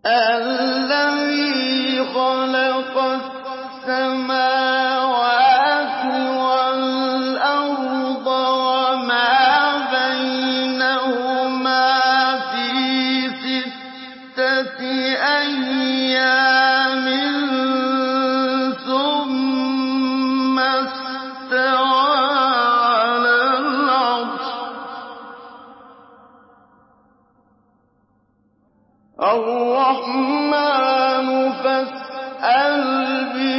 الَّذِي خَلَقَ السَّمَاوَاتِ وَالْأَرْضَ وَمَا بَيْنَهُمَا فِي سِتَّةِ أَيَّامٍ ثُمَّ اسْتَوَىٰ عَلَى الْعَرْشِ ۚ الرَّحْمَٰنُ فَاسْأَلْ بِهِ